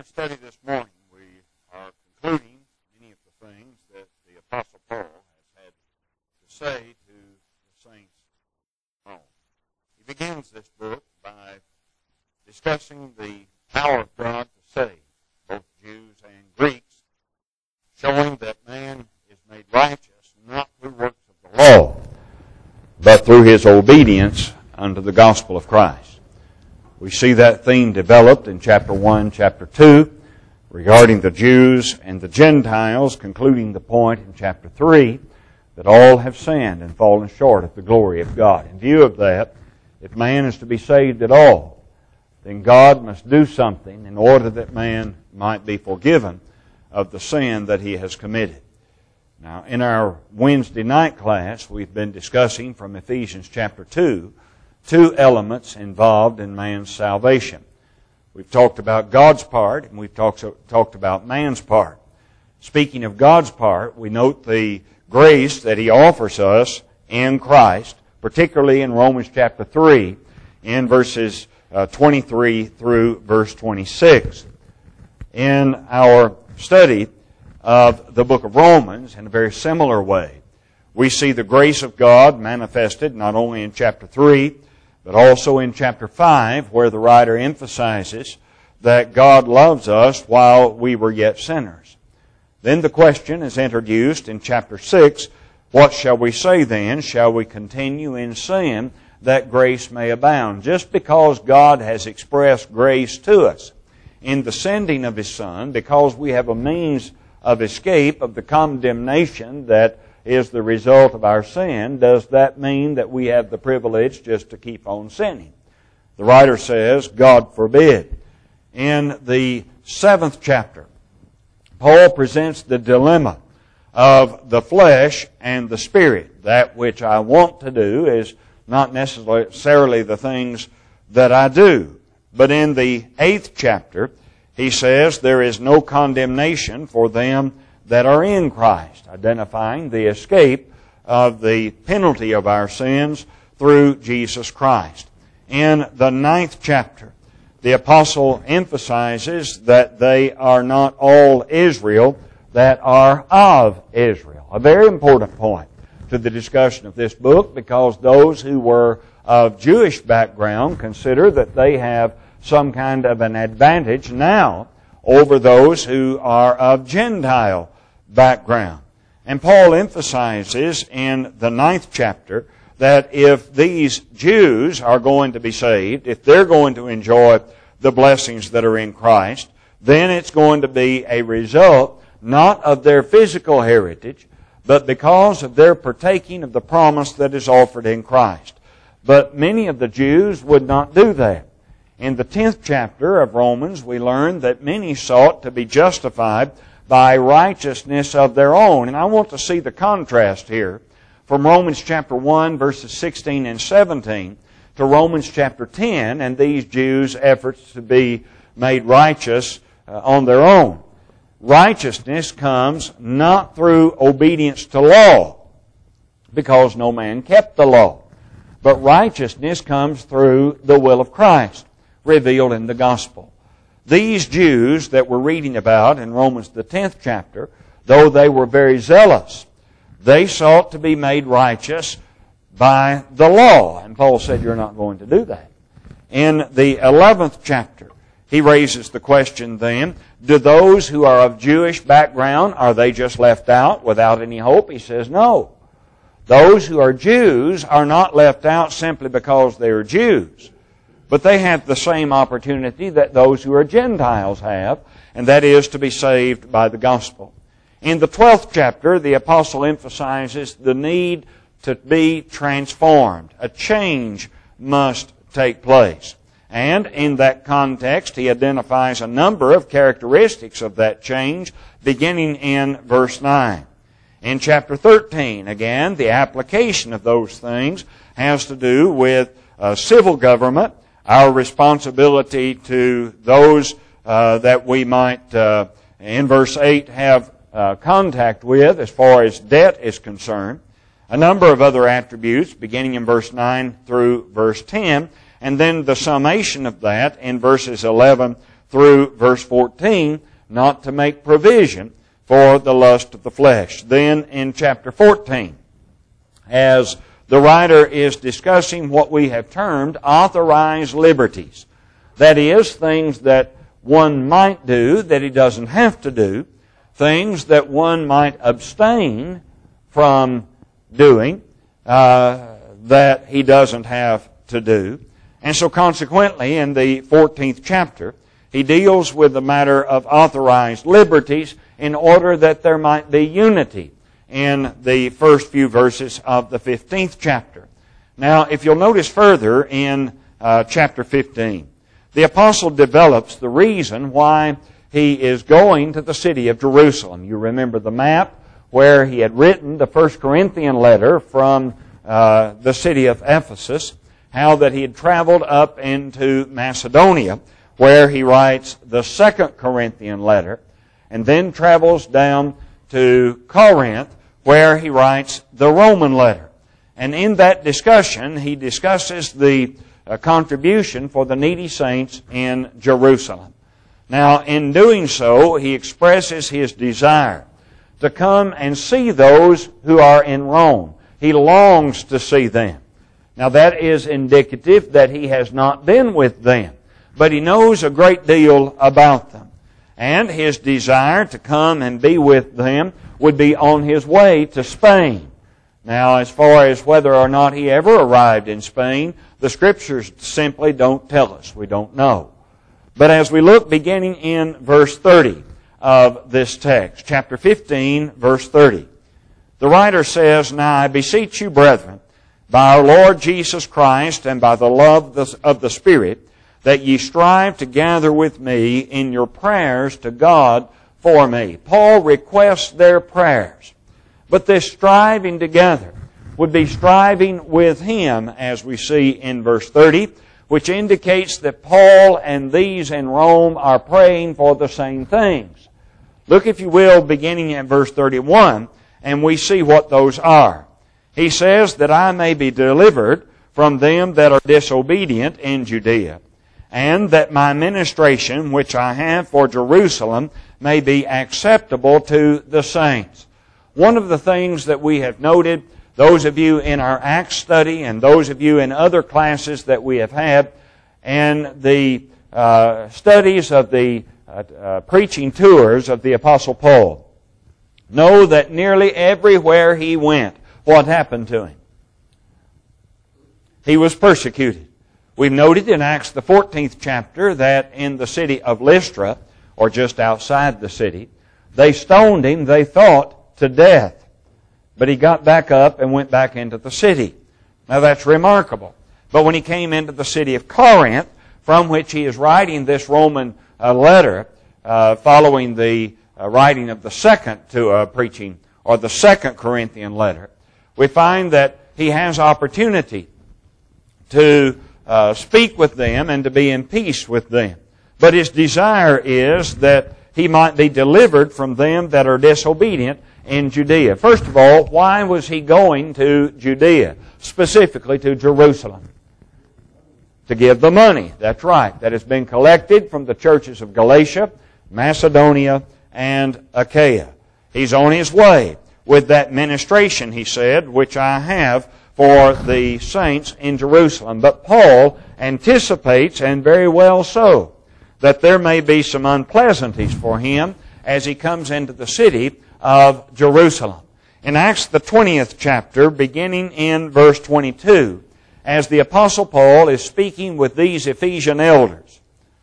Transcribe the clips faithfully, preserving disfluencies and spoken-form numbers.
study this morning, we are concluding many of the things that the Apostle Paul has had to say to the saints of Rome. He begins this book by discussing the power of God to save both Jews and Greeks, showing that man is made righteous not through works of the law, but through his obedience unto the gospel of Christ. We see that theme developed in chapter one, chapter two, regarding the Jews and the Gentiles, concluding the point in chapter three, that all have sinned and fallen short of the glory of God. In view of that, if man is to be saved at all, then God must do something in order that man might be forgiven of the sin that he has committed. Now, in our Wednesday night class, we've been discussing from Ephesians chapter two, two elements involved in man's salvation. We've talked about God's part, and we've talked, talked about man's part. Speaking of God's part, we note the grace that He offers us in Christ, particularly in Romans chapter three, in verses uh, twenty-three through verse twenty-six. In our study of the book of Romans, in a very similar way, we see the grace of God manifested not only in chapter three, but also in chapter five, where the writer emphasizes that God loves us while we were yet sinners. Then the question is introduced in chapter six, what shall we say then? Shall we continue in sin that grace may abound? Just because God has expressed grace to us in the sending of His Son, because we have a means of escape of the condemnation that is the result of our sin, does that mean that we have the privilege just to keep on sinning? The writer says, God forbid. In the seventh chapter, Paul presents the dilemma of the flesh and the spirit. That which I want to do is not necessarily the things that I do. But in the eighth chapter, he says there is no condemnation for them that are in Christ, identifying the escape of the penalty of our sins through Jesus Christ. In the ninth chapter, the apostle emphasizes that they are not all Israel that are of Israel. A very important point to the discussion of this book, because those who were of Jewish background consider that they have some kind of an advantage now over those who are of Gentile background. And Paul emphasizes in the ninth chapter that if these Jews are going to be saved, if they're going to enjoy the blessings that are in Christ, then it's going to be a result not of their physical heritage, but because of their partaking of the promise that is offered in Christ. But many of the Jews would not do that. In the tenth chapter of Romans, we learn that many sought to be justified by righteousness of their own. And I want to see the contrast here from Romans chapter one, verses sixteen and seventeen, to Romans chapter ten, and these Jews' efforts to be made righteous uh, on their own. Righteousness comes not through obedience to law, because no man kept the law, but righteousness comes through the will of Christ, revealed in the gospel. These Jews that we're reading about in Romans the tenth chapter, though they were very zealous, they sought to be made righteous by the law. And Paul said, you're not going to do that. In the eleventh chapter, he raises the question then, do those who are of Jewish background, are they just left out without any hope? He says, no. Those who are Jews are not left out simply because they are Jews, but they have the same opportunity that those who are Gentiles have, and that is to be saved by the gospel. In the twelfth chapter, the apostle emphasizes the need to be transformed. A change must take place. And in that context, he identifies a number of characteristics of that change, beginning in verse nine. In chapter thirteen, again, the application of those things has to do with uh, civil government, our responsibility to those uh, that we might, uh, in verse eight, have uh, contact with as far as debt is concerned. A number of other attributes, beginning in verse nine through verse ten, and then the summation of that in verses eleven through verse fourteen, not to make provision for the lust of the flesh. Then in chapter fourteen, as the writer is discussing what we have termed authorized liberties, that is, things that one might do that he doesn't have to do, things that one might abstain from doing uh, that he doesn't have to do. And so consequently, in the fourteenth chapter, he deals with the matter of authorized liberties in order that there might be unity in the first few verses of the fifteenth chapter. Now, if you'll notice further in uh, chapter fifteen, the apostle develops the reason why he is going to the city of Jerusalem. You remember the map where he had written the First Corinthian letter from uh, the city of Ephesus, how that he had traveled up into Macedonia, where he writes the Second Corinthian letter, and then travels down to Corinth, where he writes the Roman letter. And in that discussion, he discusses the uh, contribution for the needy saints in Jerusalem. Now, in doing so, he expresses his desire to come and see those who are in Rome. He longs to see them. Now, that is indicative that he has not been with them, but he knows a great deal about them. And his desire to come and be with them would be on his way to Spain. Now, as far as whether or not he ever arrived in Spain, the Scriptures simply don't tell us. We don't know. But as we look beginning in verse thirty of this text, chapter fifteen, verse thirty, the writer says, "Now I beseech you, brethren, by our Lord Jesus Christ and by the love of the Spirit, that ye strive to gather with me in your prayers to God for me." Paul requests their prayers. But this striving together would be striving with him, as we see in verse thirty, which indicates that Paul and these in Rome are praying for the same things. Look, if you will, beginning at verse thirty-one, and we see what those are. He says, "That I may be delivered from them that are disobedient in Judea, and that my ministration which I have for Jerusalem may be acceptable to the saints." One of the things that we have noted, those of you in our Acts study and those of you in other classes that we have had, and the uh, studies of the uh, uh, preaching tours of the Apostle Paul, know that nearly everywhere he went, what happened to him? He was persecuted. We've noted in Acts the fourteenth chapter that in the city of Lystra, or just outside the city, they stoned him, they thought, to death. But he got back up and went back into the city. Now that's remarkable. But when he came into the city of Corinth, from which he is writing this Roman uh, letter, uh, following the uh, writing of the second to uh, preaching, or the second Corinthian letter, we find that he has opportunity to uh, speak with them and to be in peace with them. But his desire is that he might be delivered from them that are disobedient in Judea. First of all, why was he going to Judea, specifically to Jerusalem? To give the money, that's right, that has been collected from the churches of Galatia, Macedonia, and Achaia. He's on his way with that ministration, he said, which I have for the saints in Jerusalem. But Paul anticipates, and very well so, that there may be some unpleasantries for him as he comes into the city of Jerusalem. In Acts the twentieth chapter, beginning in verse twenty-two, as the Apostle Paul is speaking with these Ephesian elders,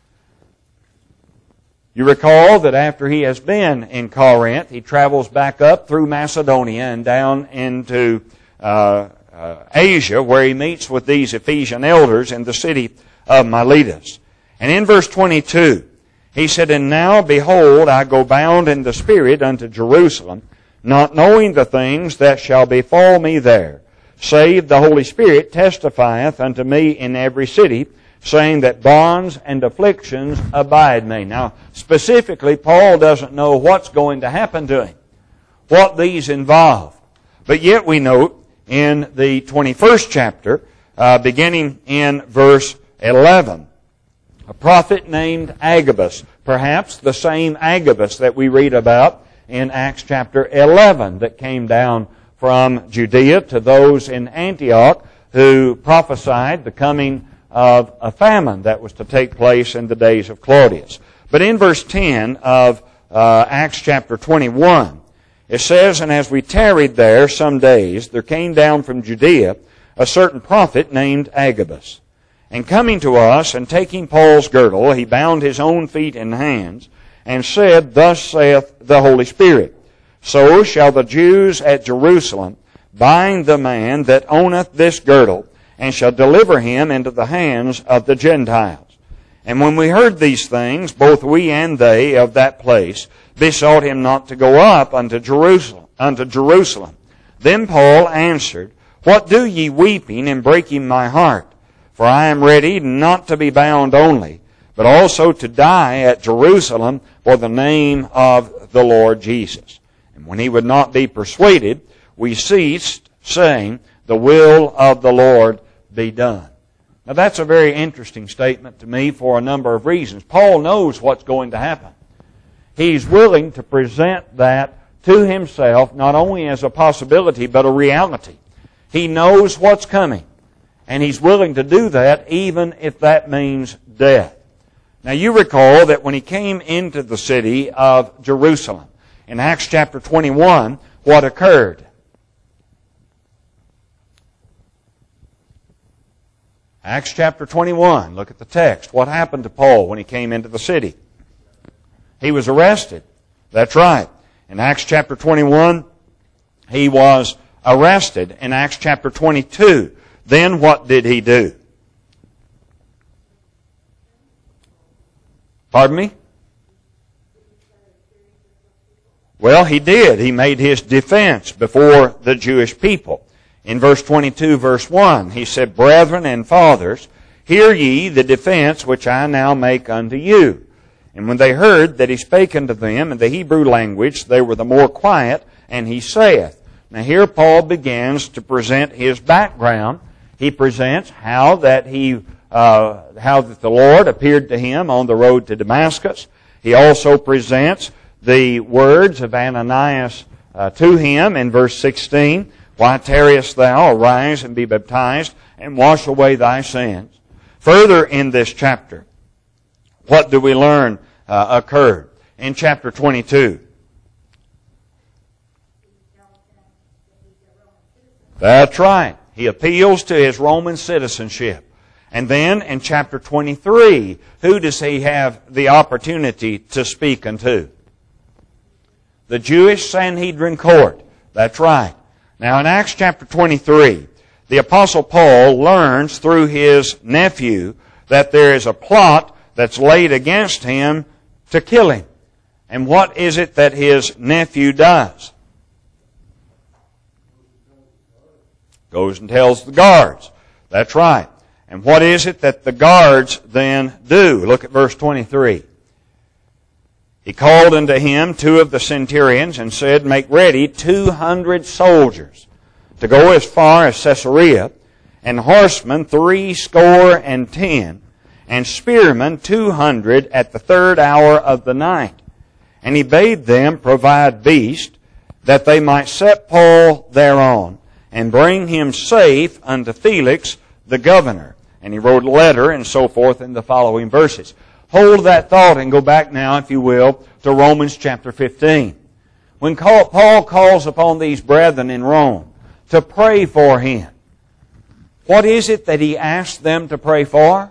you recall that after he has been in Corinth, he travels back up through Macedonia and down into uh, uh, Asia, where he meets with these Ephesian elders in the city of Miletus. And in verse twenty-two, he said, "And now, behold, I go bound in the Spirit unto Jerusalem, not knowing the things that shall befall me there, save the Holy Spirit testifieth unto me in every city, saying that bonds and afflictions abide me." Now, specifically, Paul doesn't know what's going to happen to him, what these involve. But yet we note in the twenty-first chapter, uh, beginning in verse eleven, a prophet named Agabus Perhaps the same Agabus that we read about in Acts chapter eleven that came down from Judea to those in Antioch who prophesied the coming of a famine that was to take place in the days of Claudius. But in verse ten of uh, Acts chapter twenty-one, it says, "And as we tarried there some days, there came down from Judea a certain prophet named Agabus. And coming to us, and taking Paul's girdle, he bound his own feet and hands, and said, Thus saith the Holy Spirit, So shall the Jews at Jerusalem bind the man that owneth this girdle, and shall deliver him into the hands of the Gentiles. And when we heard these things, both we and they of that place besought him not to go up unto Jerusalem. Unto Jerusalem. Then Paul answered, What do ye weeping and breaking my heart? For I am ready not to be bound only, but also to die at Jerusalem for the name of the Lord Jesus. And when he would not be persuaded, we ceased, saying, The will of the Lord be done." Now that's a very interesting statement to me for a number of reasons. Paul knows what's going to happen. He's willing to present that to himself not only as a possibility but a reality. He knows what's coming, and he's willing to do that even if that means death. Now you recall that when he came into the city of Jerusalem, in Acts chapter twenty-one, what occurred? Acts chapter twenty-one, look at the text. What happened to Paul when he came into the city? He was arrested. That's right. In Acts chapter twenty-one, he was arrested. In Acts chapter twenty-two, then what did he do? Pardon me? Well, he did. He made his defense before the Jewish people. In verse twenty-two, verse one, he said, Brethren and fathers, hear ye the defense which I now make unto you. And when they heard that he spake unto them in the Hebrew language, they were the more quiet, and he saith. Now here Paul begins to present his background. He presents how that he, uh, how that the Lord appeared to him on the road to Damascus. He also presents the words of Ananias uh, to him in verse sixteen. Why tarriest thou? Arise and be baptized, and wash away thy sins. Further in this chapter, what do we learn uh, occurred in chapter twenty-two? That's right. He appeals to his Roman citizenship. And then in chapter twenty-three, who does he have the opportunity to speak unto? The Jewish Sanhedrin court. That's right. Now in Acts chapter twenty-three, the Apostle Paul learns through his nephew that there is a plot that's laid against him to kill him. And what is it that his nephew does? Goes and tells the guards. That's right. And what is it that the guards then do? Look at verse twenty-three. He called unto him two of the centurions and said, Make ready two hundred soldiers to go as far as Caesarea, and horsemen three score and ten, and spearmen two hundred at the third hour of the night. And he bade them provide beasts, that they might set Paul thereon, and bring him safe unto Felix the governor. And he wrote a letter and so forth in the following verses. Hold that thought and go back now, if you will, to Romans chapter fifteen. When Paul calls upon these brethren in Rome to pray for him, what is it that he asks them to pray for?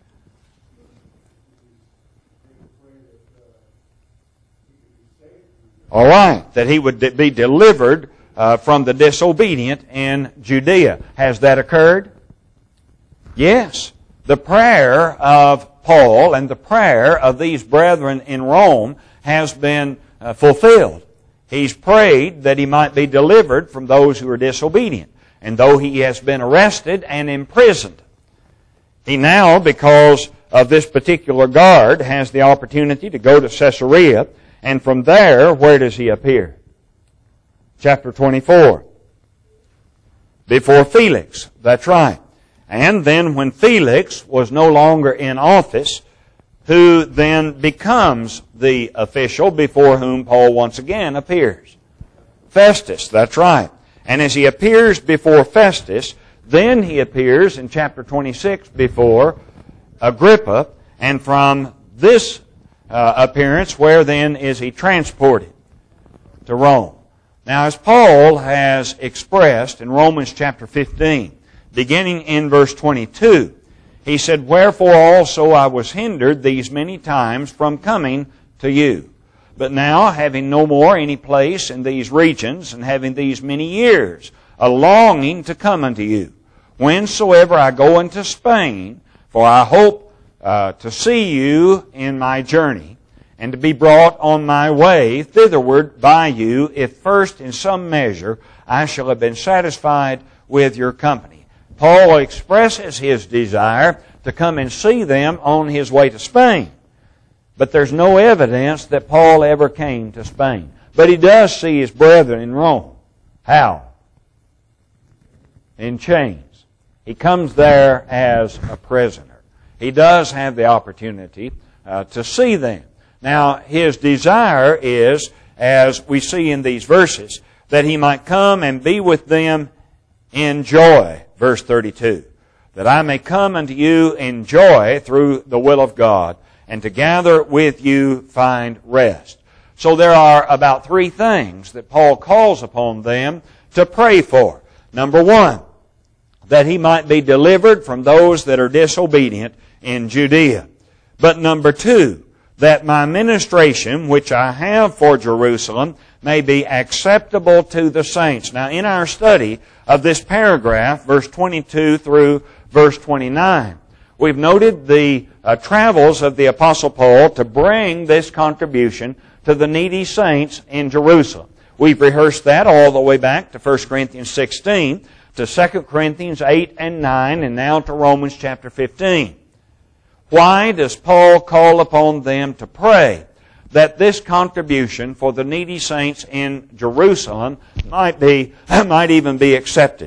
All right, that he would be delivered uh, from the disobedient in Judea. Has that occurred? Yes. The prayer of Paul and the prayer of these brethren in Rome has been uh, fulfilled. He's prayed that he might be delivered from those who are disobedient. And though he has been arrested and imprisoned, he now, because of this particular guard, has the opportunity to go to Caesarea. And from there, where does he appear? Chapter twenty-four. Before Felix. That's right. And then when Felix was no longer in office, who then becomes the official before whom Paul once again appears. Festus, that's right. And as he appears before Festus, then he appears in chapter twenty-six before Agrippa, and from this uh, appearance, where then is he transported? To Rome. Now, as Paul has expressed in Romans chapter fifteen, beginning in verse twenty-two, he said, "Wherefore also I was hindered these many times from coming to you. But now, having no more any place in these regions, and having these many years a longing to come unto you, whensoever I go into Spain, for I hope uh, to see you in my journey, and to be brought on my way thitherward by you, if first in some measure I shall have been satisfied with your company." Paul expresses his desire to come and see them on his way to Spain. But there's no evidence that Paul ever came to Spain. But he does see his brethren in Rome. How? In chains. He comes there as a prisoner. He does have the opportunity uh, to see them. Now, his desire is, as we see in these verses, that he might come and be with them in joy. Verse thirty-two. That I may come unto you in joy through the will of God, and to gather with you find rest. So there are about three things that Paul calls upon them to pray for. Number one, that he might be delivered from those that are disobedient in Judea. But number two, that my ministration, which I have for Jerusalem, may be acceptable to the saints. Now, in our study of this paragraph, verse twenty-two through verse twenty-nine, we've noted the uh, travels of the Apostle Paul to bring this contribution to the needy saints in Jerusalem. We've rehearsed that all the way back to First Corinthians sixteen, to Second Corinthians eight and nine, and now to Romans chapter fifteen. Why does Paul call upon them to pray that this contribution for the needy saints in Jerusalem might be, might even be accepted?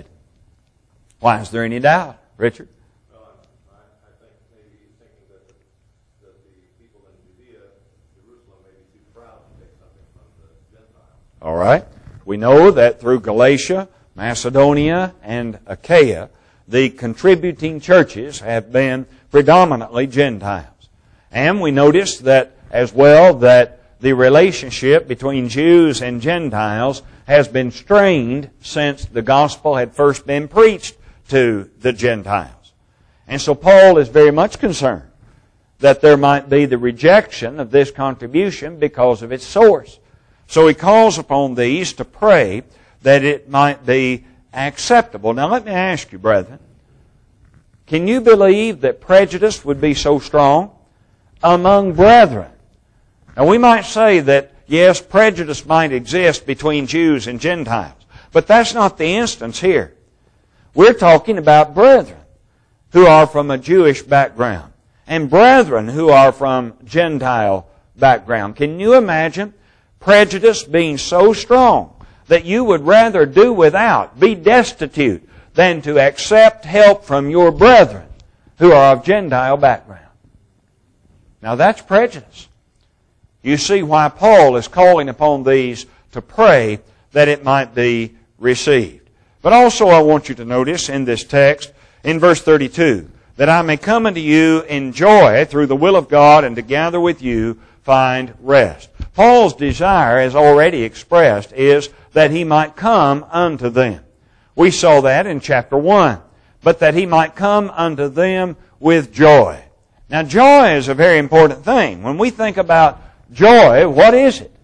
Why is there any doubt, Richard? Well, I, I think maybe he's thinking that the, that the people in Judea, Jerusalem, may be too proud to take something from the Gentiles. All right. We know that through Galatia, Macedonia, and Achaia, the contributing churches have been predominantly Gentiles. And we notice that as well that the relationship between Jews and Gentiles has been strained since the gospel had first been preached to the Gentiles. And so Paul is very much concerned that there might be the rejection of this contribution because of its source. So he calls upon these to pray that it might be acceptable. Now let me ask you, brethren, can you believe that prejudice would be so strong among brethren? Now we might say that, yes, prejudice might exist between Jews and Gentiles, but that's not the instance here. We're talking about brethren who are from a Jewish background and brethren who are from Gentile background. Can you imagine prejudice being so strong that you would rather do without, be destitute, than to accept help from your brethren who are of Gentile background? Now that's prejudice. You see why Paul is calling upon these to pray that it might be received. But also I want you to notice in this text, in verse thirty-two, that I may come unto you in joy through the will of God, and to gather with you find rest. Paul's desire, as already expressed, is that he might come unto them. We saw that in chapter one. But that he might come unto them with joy. Now, joy is a very important thing. When we think about joy, what is it?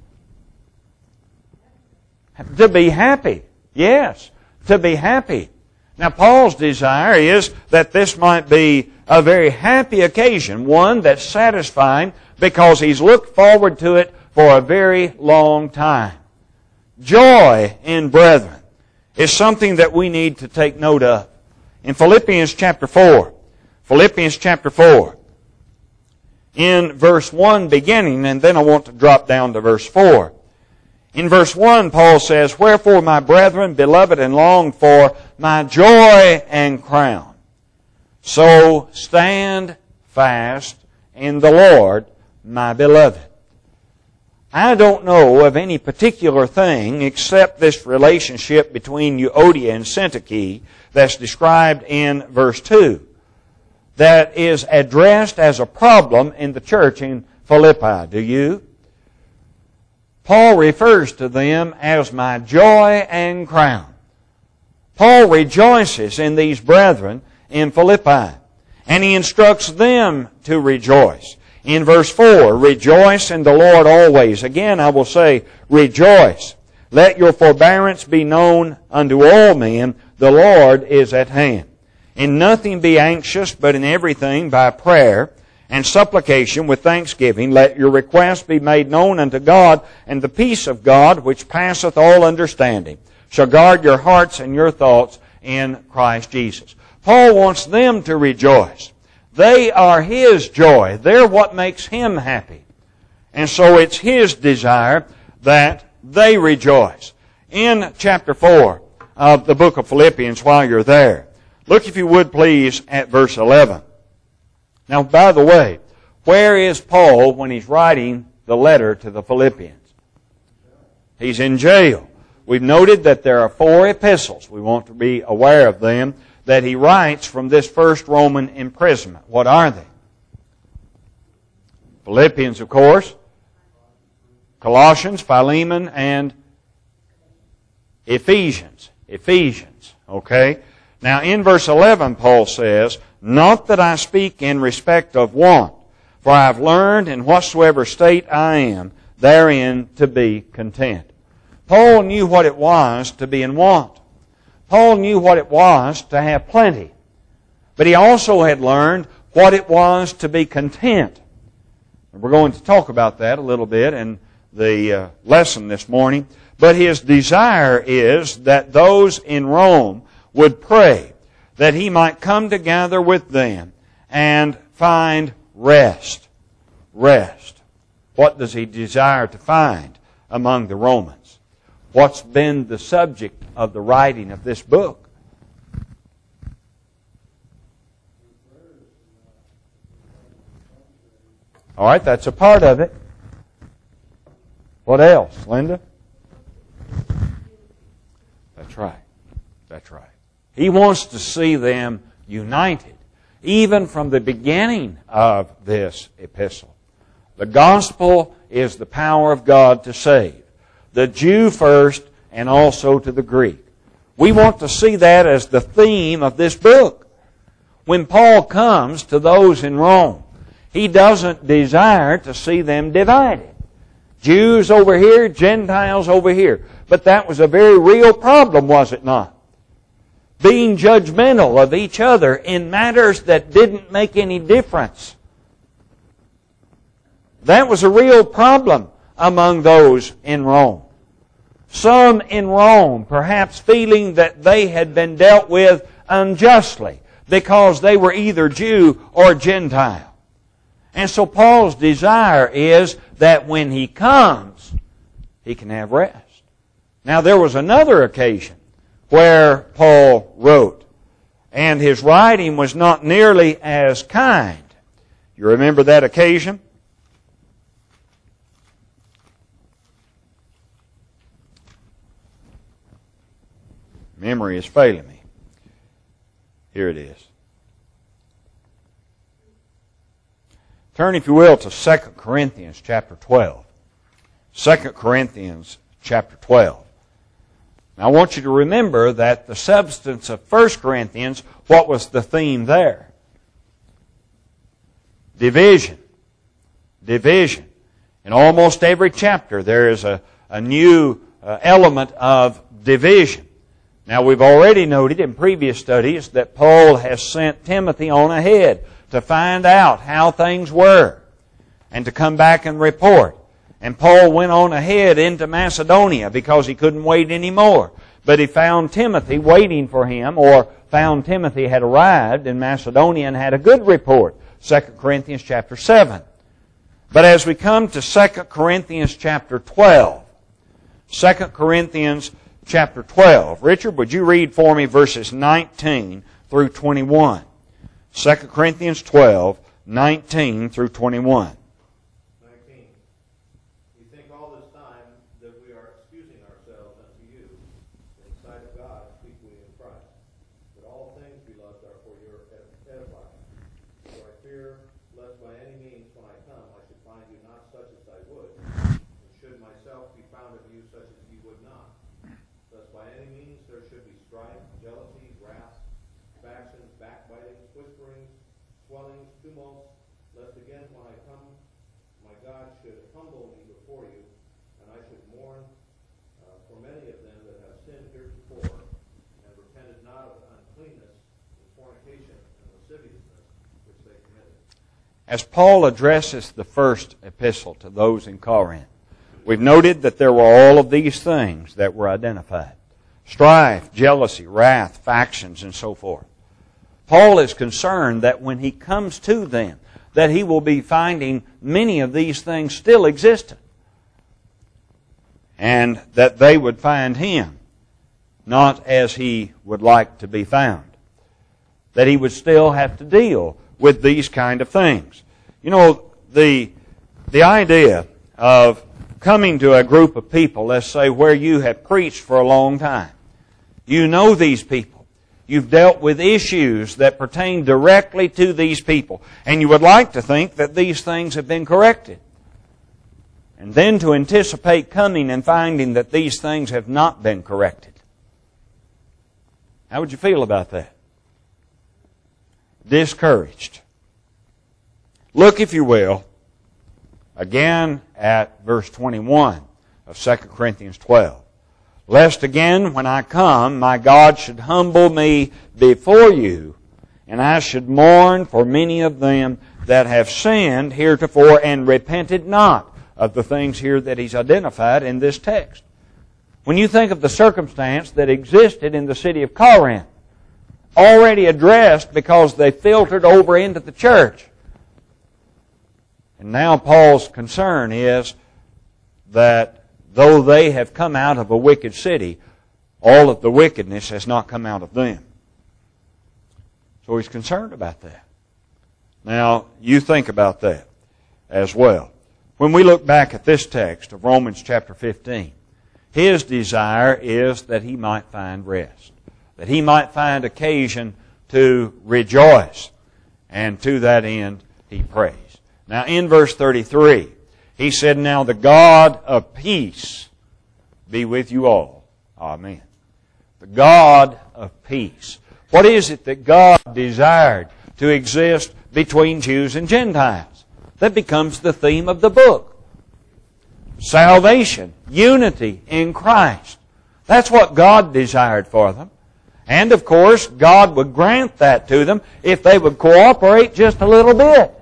To be happy. Yes, to be happy. Now, Paul's desire is that this might be a very happy occasion, one that's satisfying because he's looked forward to it for a very long time. Joy in brethren is something that we need to take note of. In Philippians chapter four, Philippians chapter four, in verse one beginning, and then I want to drop down to verse four. In verse one, Paul says, "Wherefore, my brethren, beloved and longed for, my joy and crown. So stand fast in the Lord, my beloved. I don't know of any particular thing except this relationship between Euodia and Syntyche that's described in verse two that is addressed as a problem in the church in Philippi. Do you? Paul refers to them as my joy and crown. Paul rejoices in these brethren in Philippi, and he instructs them to rejoice. In verse four, rejoice in the Lord always. Again, I will say, rejoice. Let your forbearance be known unto all men. The Lord is at hand. In nothing be anxious, but in everything by prayer and supplication with thanksgiving, let your requests be made known unto God, and the peace of God, which passeth all understanding, shall guard your hearts and your thoughts in Christ Jesus. Paul wants them to rejoice. They are his joy. They're what makes him happy. And so it's his desire that they rejoice. In chapter four of the book of Philippians, while you're there, look, if you would please, at verse eleven. Now, by the way, where is Paul when he's writing the letter to the Philippians? He's in jail. We've noted that there are four epistles. We want to be aware of them, that he writes from this first Roman imprisonment. What are they? Philippians, of course. Colossians, Philemon, and Ephesians. Ephesians. Okay? Now, in verse eleven, Paul says, not that I speak in respect of want, for I have learned in whatsoever state I am, therein to be content. Paul knew what it was to be in want. Paul knew what it was to have plenty. But he also had learned what it was to be content. And we're going to talk about that a little bit in the uh, lesson this morning. But his desire is that those in Rome would pray that he might come together with them and find rest. Rest. What does he desire to find among the Romans? What's been the subject of the writing of this book? All right, that's a part of it. What else, Linda? That's right. That's right. He wants to see them united, even from the beginning of this epistle. The gospel is the power of God to save. The Jew first, and also to the Greek. We want to see that as the theme of this book. When Paul comes to those in Rome, he doesn't desire to see them divided. Jews over here, Gentiles over here. But that was a very real problem, was it not? Being judgmental of each other in matters that didn't make any difference. That was a real problem among those in Rome. Some in Rome perhaps feeling that they had been dealt with unjustly because they were either Jew or Gentile. And so Paul's desire is that when he comes, he can have rest. Now there was another occasion where Paul wrote, and his writing was not nearly as kind. You remember that occasion? Memory is failing me. Here it is. Turn, if you will, to Second Corinthians chapter twelve. Second Corinthians chapter twelve. Now I want you to remember that the substance of First Corinthians, what was the theme there? Division. Division. In almost every chapter there is a, a new uh, element of division. Now we've already noted in previous studies that Paul has sent Timothy on ahead to find out how things were and to come back and report. And Paul went on ahead into Macedonia because he couldn't wait anymore. But he found Timothy waiting for him, or found Timothy had arrived in Macedonia and had a good report. Second Corinthians chapter seven. But as we come to Second Corinthians chapter twelve, Second Corinthians chapter twelve. Richard, would you read for me verses nineteen through twenty-one? Second Corinthians twelve, nineteen through twenty-one. nineteen. You think all this time that we are excusing ourselves unto you in the sight of God, speak we in Christ. But all things, beloved, are for your edifying. For I fear lest by any means when I come I should find you not such as I would, and should myself be found of you such as you would not. Thus by any means there should be strife, jealousy, wrath, factions, backbitings, whisperings, swellings, tumults, lest again when I come, my God should humble me before you, and I should mourn uh, for many of them that have sinned heretofore, and repented not of uncleanness, and fornication, and lasciviousness, which they committed. As Paul addresses the first epistle to those in Corinth, we've noted that there were all of these things that were identified. Strife, jealousy, wrath, factions, and so forth. Paul is concerned that when he comes to them, that he will be finding many of these things still existent. And that they would find him not as he would like to be found. That he would still have to deal with these kind of things. You know, the, the idea of coming to a group of people, let's say, where you have preached for a long time. You know these people. You've dealt with issues that pertain directly to these people. And you would like to think that these things have been corrected. And then to anticipate coming and finding that these things have not been corrected. How would you feel about that? Discouraged. Look, if you will, again at verse twenty-one of Second Corinthians twelve. Lest again, when I come, my God should humble me before you, and I should mourn for many of them that have sinned heretofore and repented not of the things here that he's identified in this text. When you think of the circumstance that existed in the city of Corinth, already addressed because they filtered over into the church. And now Paul's concern is that though they have come out of a wicked city, all of the wickedness has not come out of them. So he's concerned about that. Now, you think about that as well. When we look back at this text of Romans chapter fifteen, his desire is that he might find rest, that he might find occasion to rejoice, and to that end he prays. Now, in verse thirty-three, he said, now the God of peace be with you all. Amen. The God of peace. What is it that God desired to exist between Jews and Gentiles? That becomes the theme of the book. Salvation, unity in Christ. That's what God desired for them. And of course, God would grant that to them if they would cooperate just a little bit.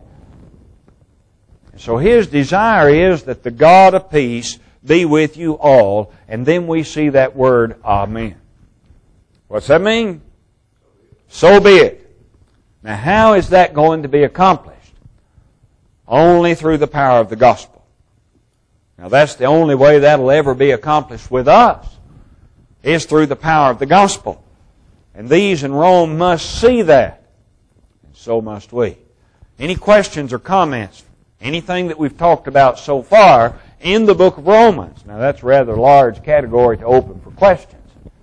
So his desire is that the God of peace be with you all. And then we see that word, Amen. What's that mean? So be it. Now how is that going to be accomplished? Only through the power of the gospel. Now that's the only way that'll ever be accomplished with us, is through the power of the gospel. And these in Rome must see that. And so must we. Any questions or comments? Anything that we've talked about so far in the book of Romans. Now that's a rather large category to open for questions.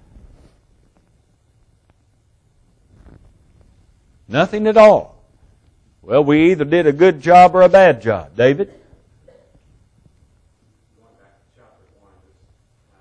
Nothing at all. Well, we either did a good job or a bad job. David? Going back to chapter one, this uh,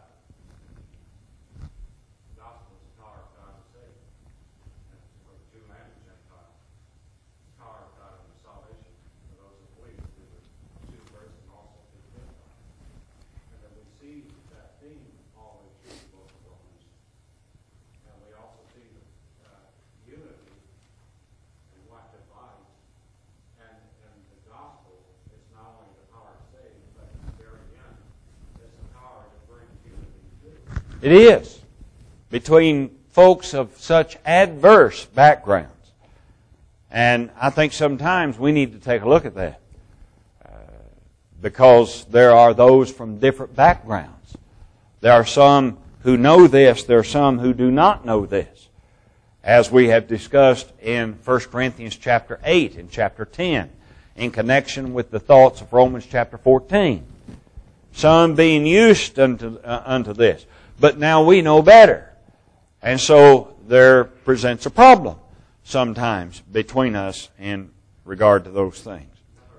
gospel is the power of God to save. And for the Jew and the Gentile, the power of God unto salvation for those who believe, through the Jew first and also through the Gentile. And then we see that theme all the way through the book of Romans. And we also see the uh, unity and what divides. And, and the gospel is not only the power to save, but at the very end, it's the power to bring unity too. It is. Between folks of such adverse backgrounds. And I think sometimes we need to take a look at that. Uh, because there are those from different backgrounds. There are some who know this. There are some who do not know this. as we have discussed in First Corinthians chapter eight and chapter ten, in connection with the thoughts of Romans chapter fourteen. Some being used unto, uh, unto this. But now we know better. And so there presents a problem sometimes between us in regard to those things.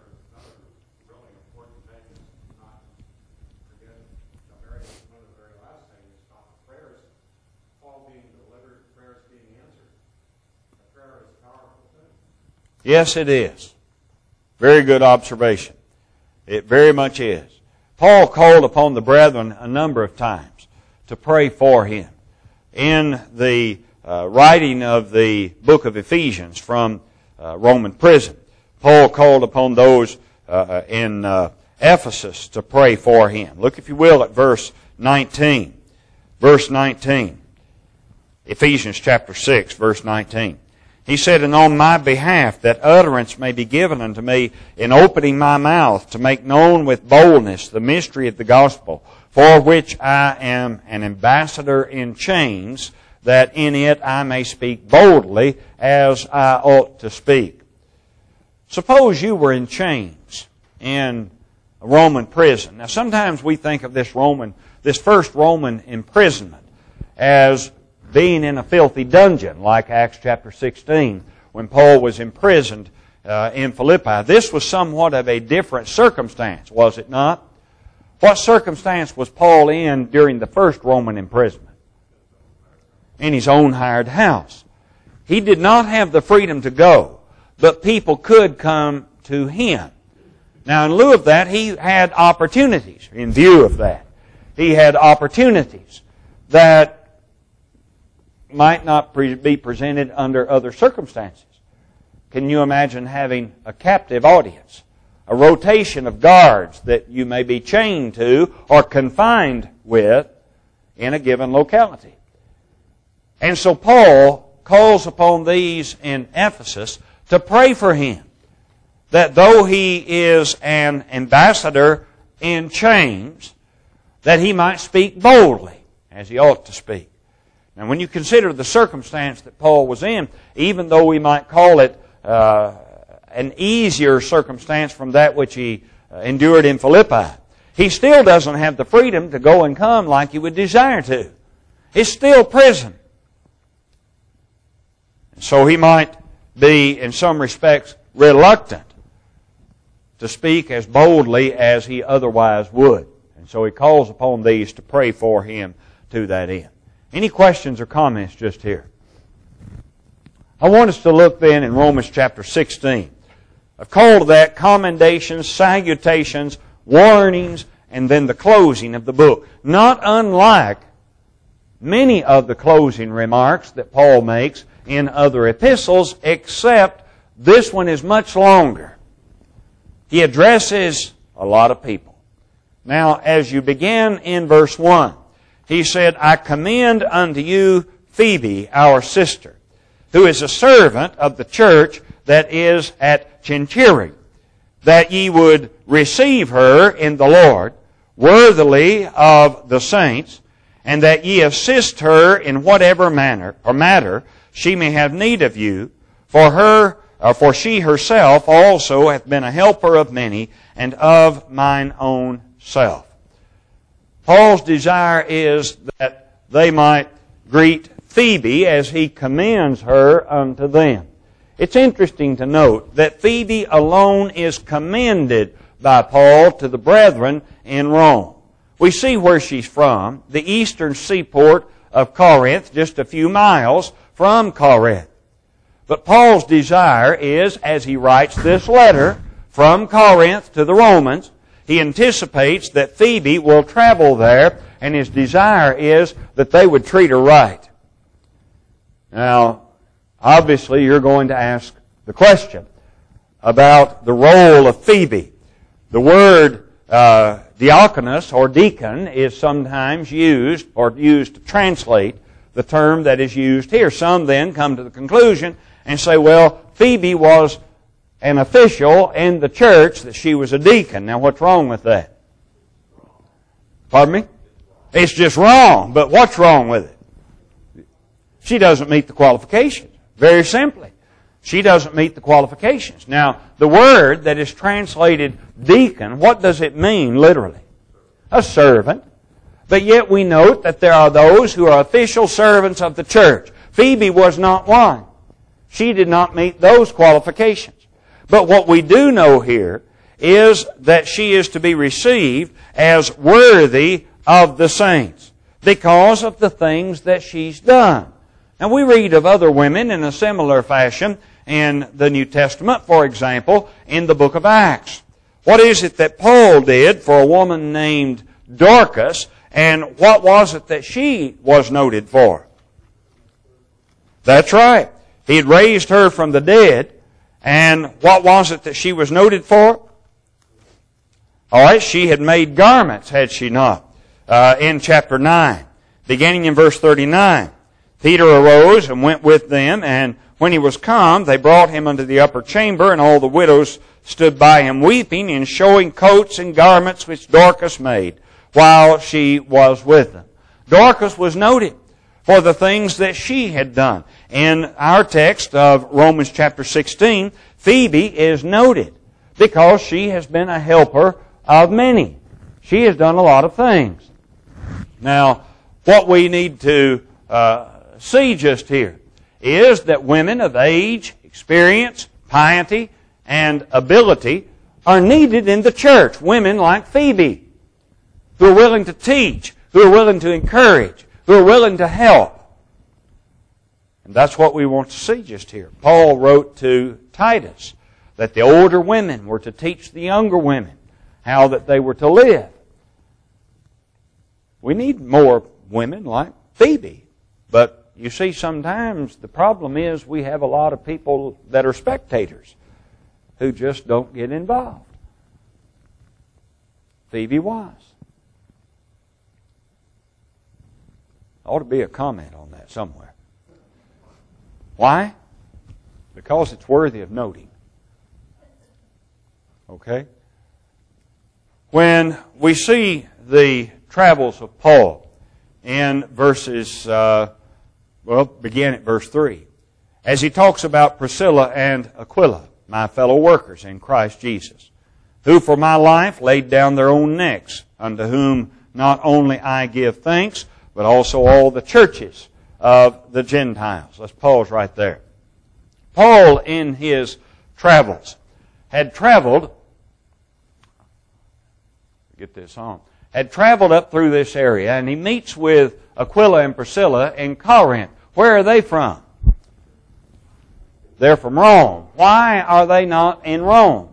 Yes, it is. Very good observation. It very much is. Paul called upon the brethren a number of times to pray for him. In the uh, writing of the book of Ephesians from uh, Roman prison, Paul called upon those uh, in uh, Ephesus to pray for him. Look, if you will, at verse nineteen. Verse nineteen. Ephesians chapter six, verse nineteen. He said, "And on my behalf, that utterance may be given unto me in opening my mouth to make known with boldness the mystery of the gospel, for which I am an ambassador in chains, that in it I may speak boldly as I ought to speak." Suppose you were in chains in a Roman prison. Now, sometimes we think of this Roman, this first Roman imprisonment as being in a filthy dungeon, like Acts chapter sixteen, when Paul was imprisoned uh, in Philippi. This was somewhat of a different circumstance, was it not? What circumstance was Paul in during the first Roman imprisonment? In his own hired house. He did not have the freedom to go, but people could come to him. Now, in lieu of that, he had opportunities. In view of that, he had opportunities that might not be presented under other circumstances. Can you imagine having a captive audience? A rotation of guards that you may be chained to or confined with in a given locality. And so Paul calls upon these in Ephesus to pray for him, that though he is an ambassador in chains, that he might speak boldly as he ought to speak. Now, when you consider the circumstance that Paul was in, even though we might call it uh, an easier circumstance from that which he uh, endured in Philippi, he still doesn't have the freedom to go and come like he would desire to. It's still prison. And so he might be, in some respects, reluctant to speak as boldly as he otherwise would. And so he calls upon these to pray for him to that end. Any questions or comments just here? I want us to look then in Romans chapter sixteen. I've called that commendations, salutations, warnings, and then the closing of the book. Not unlike many of the closing remarks that Paul makes in other epistles, except this one is much longer. He addresses a lot of people. Now, as you begin in verse one, he said, "I commend unto you Phoebe, our sister, who is a servant of the church that is at Cenchreae, that ye would receive her in the Lord, worthily of the saints, and that ye assist her in whatever manner or matter she may have need of you, for her, or for she herself also hath been a helper of many, and of mine own self." Paul's desire is that they might greet Phoebe as he commends her unto them. It's interesting to note that Phoebe alone is commended by Paul to the brethren in Rome. We see where she's from, the eastern seaport of Corinth, just a few miles from Corinth. But Paul's desire is, as he writes this letter from Corinth to the Romans, he anticipates that Phoebe will travel there, and his desire is that they would treat her right. Now, obviously, you're going to ask the question about the role of Phoebe. The word uh, diakonos or deacon is sometimes used or used to translate the term that is used here. Some then come to the conclusion and say, well, Phoebe was an official in the church, that she was a deacon. Now, what's wrong with that? Pardon me? It's just wrong, but what's wrong with it? She doesn't meet the qualifications. Very simply. She doesn't meet the qualifications. Now, the word that is translated deacon, what does it mean literally? A servant. But yet we note that there are those who are official servants of the church. Phoebe was not one. She did not meet those qualifications. But what we do know here is that she is to be received as worthy of the saints because of the things that she's done. Now we read of other women in a similar fashion in the New Testament, for example, in the book of Acts. What is it that Paul did for a woman named Dorcas, and what was it that she was noted for? That's right. He had raised her from the dead, and what was it that she was noted for? All right, she had made garments, had she not? Uh, in chapter nine, beginning in verse thirty-nine. Peter arose and went with them, and when he was come, they brought him unto the upper chamber, and all the widows stood by him weeping, and showing coats and garments which Dorcas made, while she was with them. Dorcas was noted for the things that she had done. In our text of Romans chapter sixteen, Phoebe is noted because she has been a helper of many. She has done a lot of things. Now, what we need to uh, see just here is that women of age, experience, piety, and ability are needed in the church. Women like Phoebe, who are willing to teach, who are willing to encourage, who are willing to help. And that's what we want to see just here. Paul wrote to Titus that the older women were to teach the younger women how that they were to live. We need more women like Phoebe. But you see, sometimes the problem is we have a lot of people that are spectators who just don't get involved. Phoebe was. Ought to be a comment on that somewhere. Why? Because it's worthy of noting. Okay? When we see the travels of Paul in verses, uh, well, begin at verse three, as he talks about Priscilla and Aquila, my fellow workers in Christ Jesus, who for my life laid down their own necks, unto whom not only I give thanks, but also all the churches of the Gentiles. Let's pause right there. Paul, in his travels, had traveled, get this on, had traveled up through this area, and he meets with Aquila and Priscilla in Corinth. Where are they from? They're from Rome. Why are they not in Rome?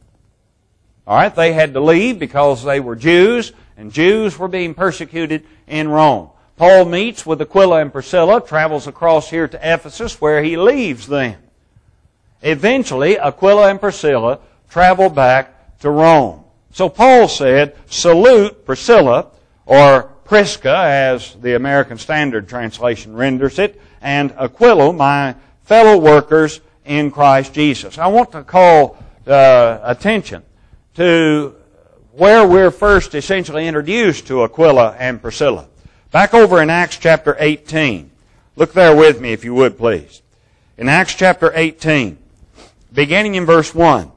All right, they had to leave because they were Jews, and Jews were being persecuted in Rome. Paul meets with Aquila and Priscilla, travels across here to Ephesus, where he leaves them. Eventually, Aquila and Priscilla travel back to Rome. So Paul said, salute Priscilla, or Prisca, as the American Standard Translation renders it, and Aquila, my fellow workers in Christ Jesus. I want to call uh, attention to where we're first essentially introduced to Aquila and Priscilla. Back over in Acts chapter eighteen. Look there with me if you would, please. In Acts chapter eighteen, beginning in verse one,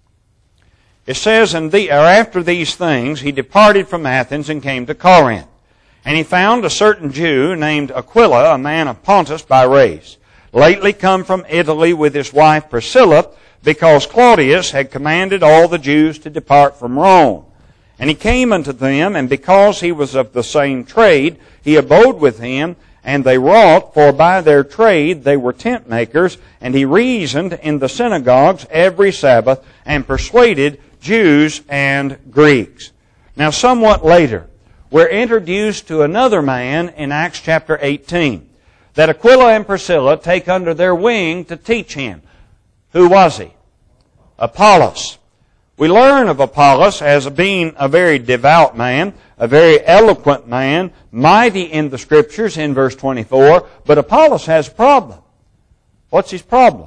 it says, and the, or after these things, he departed from Athens and came to Corinth. And he found a certain Jew named Aquila, a man of Pontus by race, lately come from Italy with his wife Priscilla, because Claudius had commanded all the Jews to depart from Rome. And he came unto them, and because he was of the same trade, he abode with him, and they wrought, for by their trade they were tent makers, and he reasoned in the synagogues every Sabbath, and persuaded Jews and Greeks. Now somewhat later, we're introduced to another man in Acts chapter eighteen, that Aquila and Priscilla take under their wing to teach him. Who was he? Apollos. We learn of Apollos as being a very devout man, a very eloquent man, mighty in the Scriptures in verse twenty-four, but Apollos has a problem. What's his problem?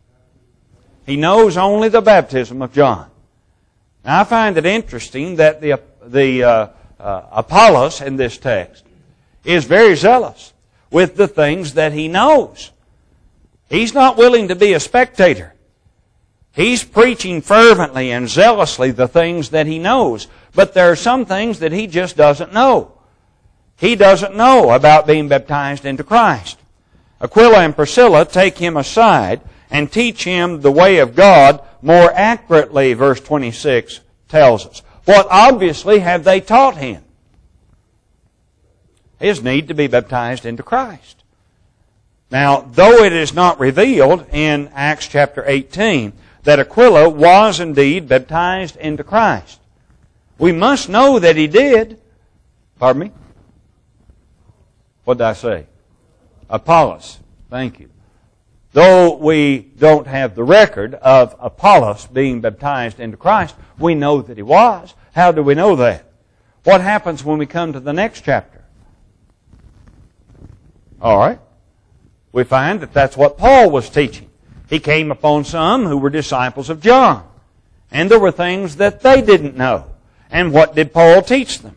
He knows only the baptism of John. Now I find it interesting that the, the uh, uh, Apollos in this text is very zealous. with the things that he knows. He's not willing to be a spectator. He's preaching fervently and zealously the things that he knows. But there are some things that he just doesn't know. He doesn't know about being baptized into Christ. Aquila and Priscilla take him aside and teach him the way of God more accurately, verse twenty-six tells us. What obviously have they taught him? His need to be baptized into Christ. Now, though it is not revealed in Acts chapter eighteen that Aquila was indeed baptized into Christ, we must know that he did. Pardon me? What did I say? Apollos. Thank you. Though we don't have the record of Apollos being baptized into Christ, we know that he was. How do we know that? What happens when we come to the next chapter? All right. We find that that's what Paul was teaching. He came upon some who were disciples of John. And there were things that they didn't know. And what did Paul teach them?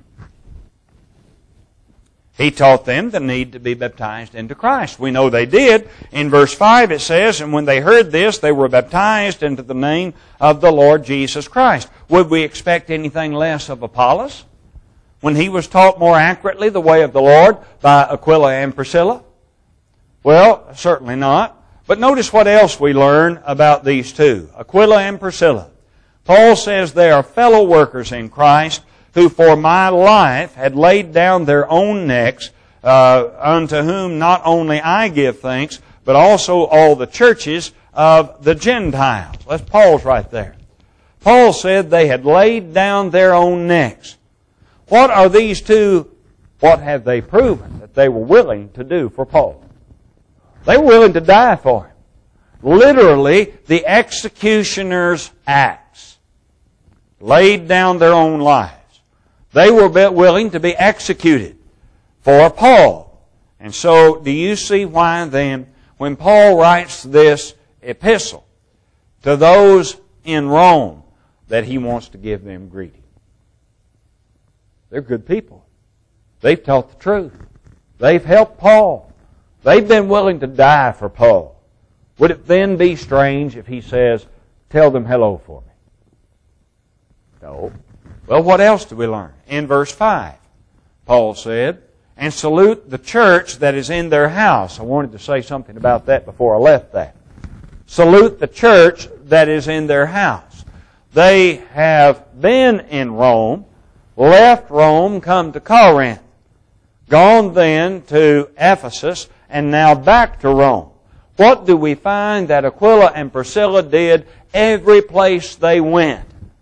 He taught them the need to be baptized into Christ. We know they did. In verse five it says, and when they heard this, they were baptized into the name of the Lord Jesus Christ. Would we expect anything less of Apollos when he was taught more accurately the way of the Lord by Aquila and Priscilla? Well, certainly not. But notice what else we learn about these two, Aquila and Priscilla. Paul says they are fellow workers in Christ, who for my life had laid down their own necks, uh, unto whom not only I give thanks, but also all the churches of the Gentiles. Let's pause right there. Paul said they had laid down their own necks. What are these two, what have they proven that they were willing to do for Paul? They were willing to die for him. Literally, the executioner's axe. Laid down their own lives. They were willing to be executed for Paul. And so, do you see why then, when Paul writes this epistle to those in Rome, that he wants to give them greeting? They're good people. They've taught the truth. They've helped Paul. They've been willing to die for Paul. Would it then be strange if he says, tell them hello for me? No. Well, what else do we learn? In verse five, Paul said, and salute the church that is in their house. I wanted to say something about that before I left that. Salute the church that is in their house. They have been in Rome, left Rome, come to Corinth, gone then to Ephesus, and now back to Rome. What do we find that Aquila and Priscilla did every place they went?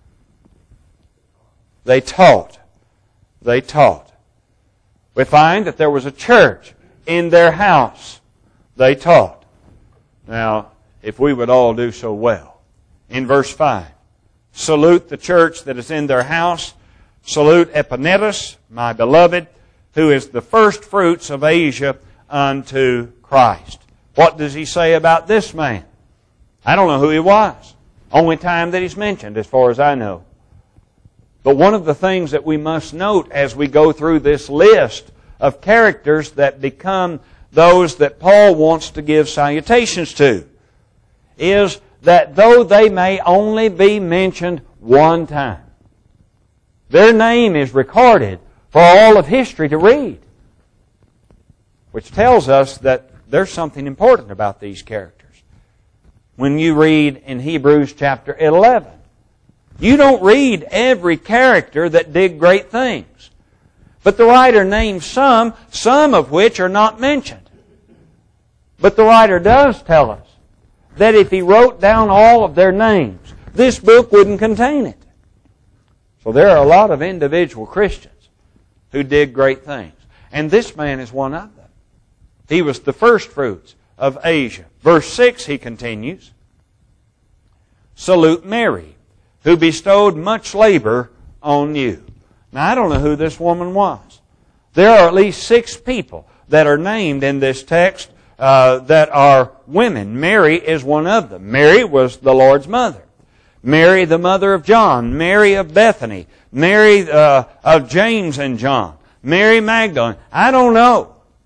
They taught. They taught. We find that there was a church in their house. They taught. Now, if we would all do so well. In verse five, salute the church that is in their house. Salute Epaenetus, my beloved, who is the first fruits of Asia unto Christ. What does he say about this man? I don't know who he was. Only time that he's mentioned, as far as I know. But one of the things that we must note as we go through this list of characters that become those that Paul wants to give salutations to is that though they may only be mentioned one time, their name is recorded for all of history to read, which tells us that there's something important about these characters. When you read in Hebrews chapter eleven, you don't read every character that did great things. But the writer names some, some of which are not mentioned. But the writer does tell us that if he wrote down all of their names, this book wouldn't contain it. So there are a lot of individual Christians who did great things. And this man is one of them. He was the first fruits of Asia. Verse six, he continues, salute Mary, who bestowed much labor on you. Now, I don't know who this woman was. There are at least six people that are named in this text uh, that are women. Mary is one of them. Mary was the Lord's mother. Mary, the mother of John. Mary of Bethany. Mary uh, of James and John. Mary Magdalene. I don't know.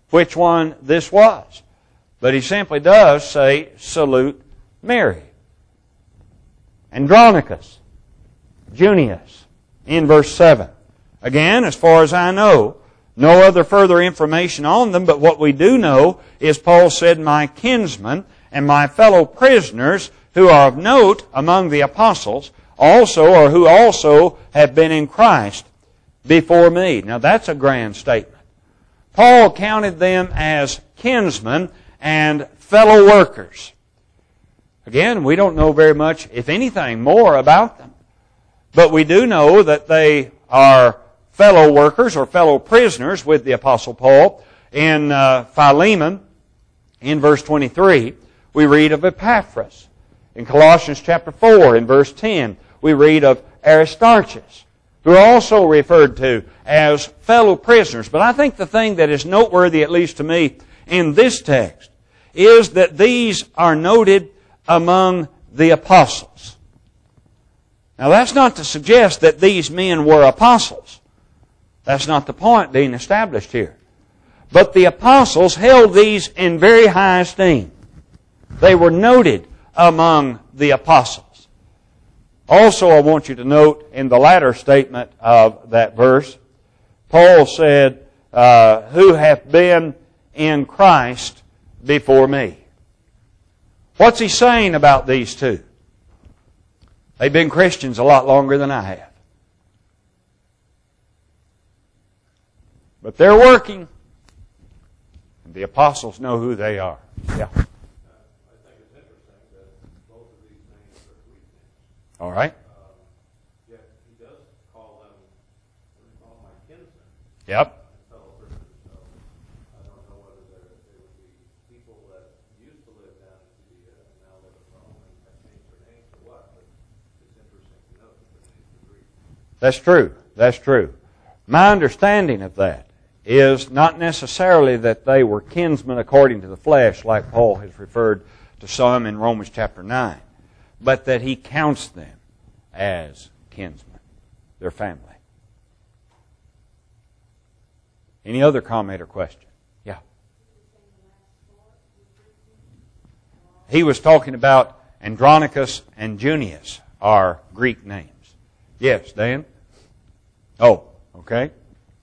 which one this was. But he simply does say, salute Mary. Andronicus, Junius, in verse seven. Again, as far as I know, no other further information on them, but what we do know is Paul said, my kinsmen and my fellow prisoners who are of note among the apostles also, or who also have been in Christ before me. Now that's a grand statement. Paul counted them as kinsmen and fellow workers. Again, we don't know very much, if anything, more about them. But we do know that they are fellow workers or fellow prisoners with the Apostle Paul. In uh, Philemon, in verse twenty-three, we read of Epaphras. In Colossians chapter four, in verse ten, we read of Aristarchus, who are also referred to as fellow prisoners. But I think the thing that is noteworthy, at least to me, in this text, is that these are noted among the apostles. Now that's not to suggest that these men were apostles. That's not the point being established here. But the apostles held these in very high esteem. They were noted among the apostles. Also, I want you to note in the latter statement of that verse, Paul said, uh, who have been in Christ before me. What's he saying about these two? They've been Christians a lot longer than I have. But they're working. And the apostles know who they are. Yeah. I think it's interesting that both of these names are Greek names. All right. Um, yet he does call them, what do you call them, my kinsmen. Yep. And fellow prisoners. So I don't know whether they would be people that used to live down in Judea and now live in Rome and have changed their names or what. But it's interesting to note that the names are Greek. That's true. That's true. My understanding of that is not necessarily that they were kinsmen according to the flesh, like Paul has referred to some in Romans chapter nine, but that he counts them as kinsmen, their family. Any other comment or question? Yeah. He was talking about Andronicus and Junius are Greek names. Yes, Dan? Oh, okay.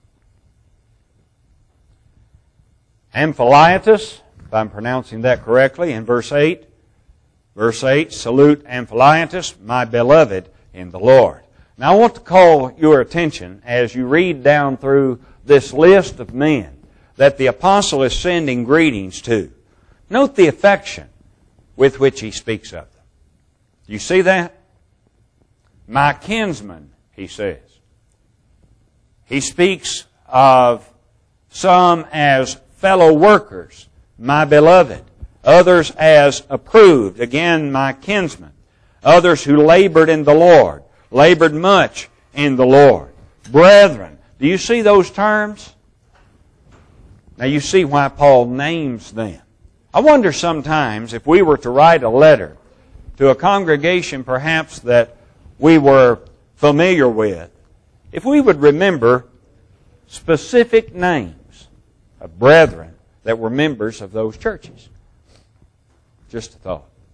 Amphiliatus, if I'm pronouncing that correctly, in verse eight. Verse eight, salute Amphiliatus, my beloved in the Lord. Now I want to call your attention as you read down through this list of men that the apostle is sending greetings to. Note the affection with which he speaks of them. You see that? My kinsman, he says. He speaks of some as fellow workers, my beloved. Others as approved, again, my kinsmen. Others who labored in the Lord, labored much in the Lord. Brethren. Do you see those terms? Now you see why Paul names them. I wonder sometimes if we were to write a letter to a congregation perhaps that we were familiar with, if we would remember specific names of brethren that were members of those churches. Just a thought.